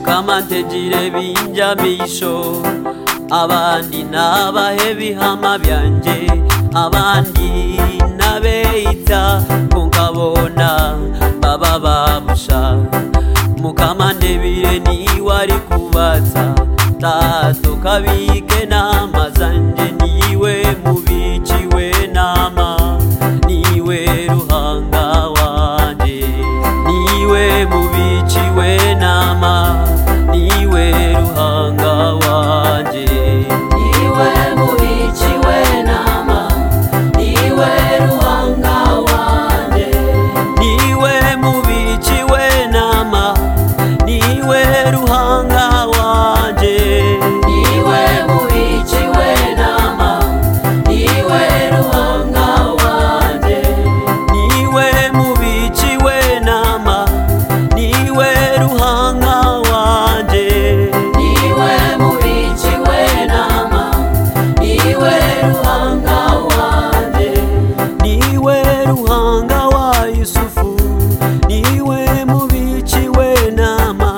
mukamantejire binjamisho abandi nabahe bihama byanje abandi nabeita kunkabona baba babusha mukamandebire niwari kubaza tato kabike nama zanje niwe mubikiwe nama niwe ruhanga wanje niwe mubikiwe nama niwe ruhanga wanje niwe mubikiwe nama niwe ruhanga wanje niwe mubikiwe nama niwe ruhanga wanje niwe mubikiwe nama niwe ruhanga wanje niwe mubikiwe nama niwe ruhanga wanje niwe mubikiwe nama niwe ruhanga wanje niwe ruhanga wa Yusufu niwe mubikiwe nama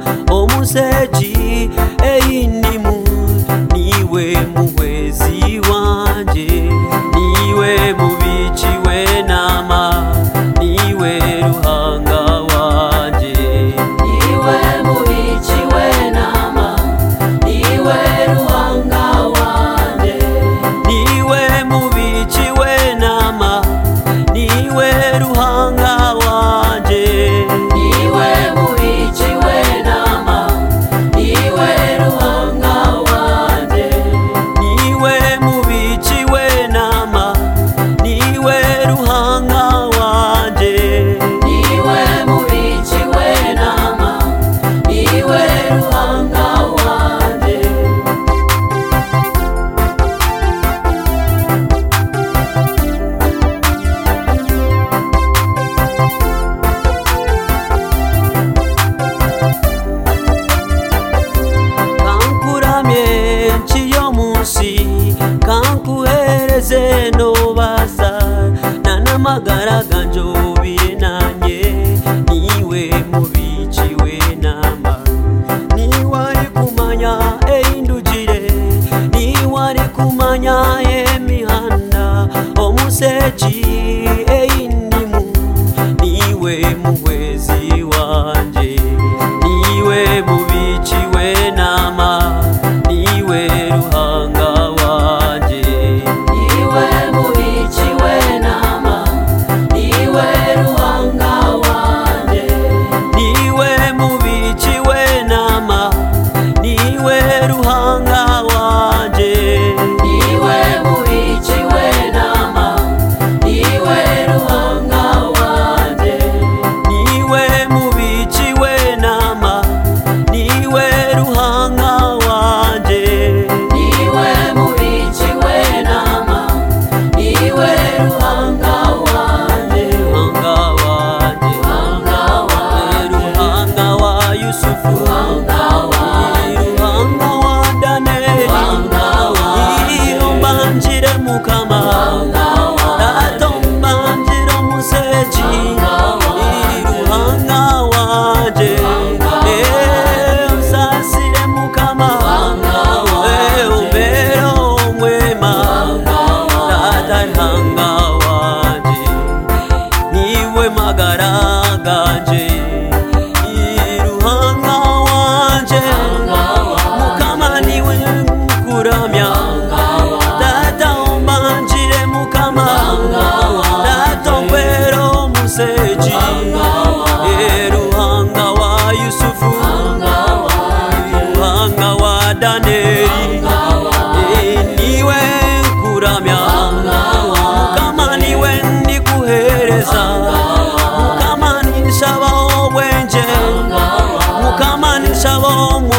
omuseji eyinimu niwe muhwezi wanje niwe mubikiwe nama niwe ruhanga wanje niwe mubikiwe nama niwe ruhanga wanje niwe mubikiwe nama niwe ruhanga wanje niwe mubikiwe nama niwe ruhanga wanje niwe mubikiwe nama niwe ruhanga wanje niwe mubikiwe nama niwe ruhanga wanje kankuramye nciyo munsi kankuhereze nobaza nanamagara ganje ubire nanye niwe mubikiwe nama niwari kumanya eyindugire niwari kumanya emihanda omuseji eyindimu niwe muhwezi wanje niwe mubikiwe nama niwe ruhanga wanje niwe mubikiwe nama niwe ruhanga wanje niwe mubikiwe nama niwe ruhanga wanje niwe mubikiwe nama niwe ruhanga wanje niwe mubikiwe nama niwe ruhanga wanje niwe mubikiwe nama niwe ruhanga wanje ruhanga wanje ruhanga wanje ruhanga wa Yusufu ruhanga wanje ruhanga wa Daneli ruhanga wanje iyo mbanjire mukama ruhanga wanje tato mbanjire omuseji ruhanga wanje usasire mukama ubere omwema tata ruhanga wanje niwe magara ganje ruhanga wanje mukama niwe mukuramya tata ombanjire mukama tata ombere omuseji ruhanga wa Yusufu ruhanga wa Daneli niwe nkuramya mukama niwe ndikuhereza mukama nisaba obwenje mukama nisaba